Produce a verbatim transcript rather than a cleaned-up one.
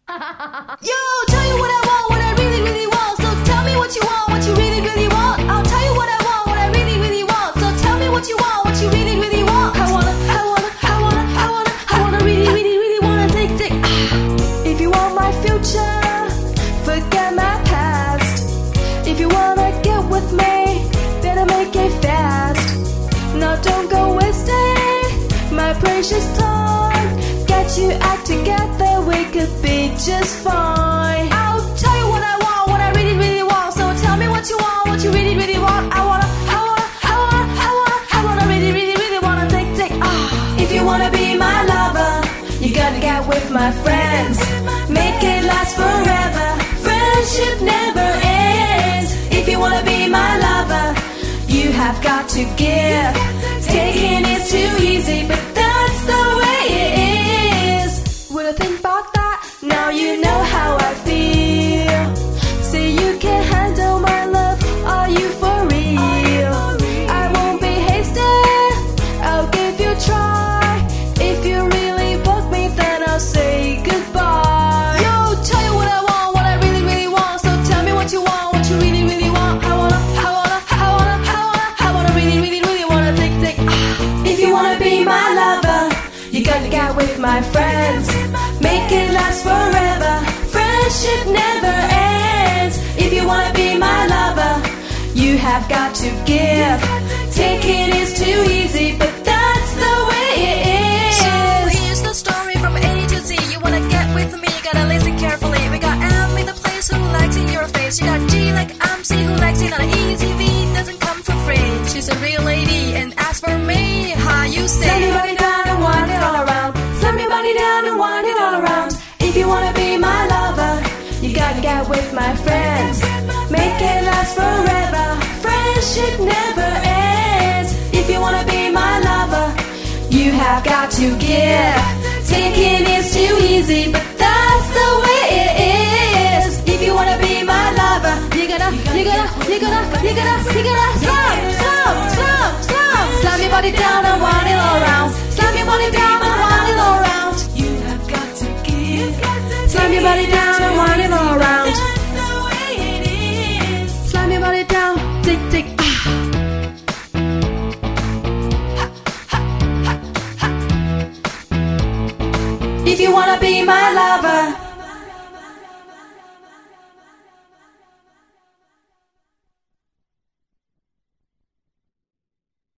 Yo, tell you what I want, what I really, really want. So tell me what you want, what you really, really want. I'll tell you what I want, what I really, really want. So tell me what you want, what you really, really want. I wanna, I wanna, I wanna, I wanna, I wanna really, really, really wanna take, take. If you want my future, forget my past. If you wanna get with me, better make it fast. Now don't go wasting my precious time. Get you act together, we could be just fine. I'll tell you what I want, what I really, really want. So tell me what you want, what you really, really want. I wanna, I wanna, I wanna, I wanna, I wanna really, really, really wanna take, take. Ah. If you wanna be my lover, you gotta get with my friends. Make it last forever. Friendship never ends. If you wanna be my lover, you have got to give. Taking is too easy, but that's the way it is. When I think about that, now you know how I feel. Say you can handle my love, are you for real? I won't be hasty, I'll give you a try. If you really book me, then I'll say goodbye. Yo, tell you what I want, what I really, really want. So tell me what you want, what you really, really want. I wanna, I wanna, I wanna, I wanna, I wanna really, really, really wanna take, take. Ah. If you wanna be my lover, you gotta get with my friends. Make it last forever. Friendship never ends. If you wanna be my lover, you have got to give. Taking is too easy, but that's the way it is. So here's the story from A to Z. You wanna get with me, you gotta listen carefully. We got M in the place who likes in your face. You got G like M C who likes it on an easy V. Doesn't come for free. She's a real lady, and as for me, how you say? Send your body down and wind it all around. Send your body down and wind it all around. If you wanna be my lover, you gotta get with my friends. Make it last forever. Friendship never ends. If you wanna be my lover, you have got to give. Taking is too easy, but that's the way it is. If you wanna be my lover, you gotta, you gotta, you gotta, you gotta, you gotta stop, stop, stop, stop. Slam your body down and wind it all around. Slam your body down and wind it all around. You have got to give. Slam your body down and wind it all around. That's the way it is. Slam your body down, tick tick. If you wanna be my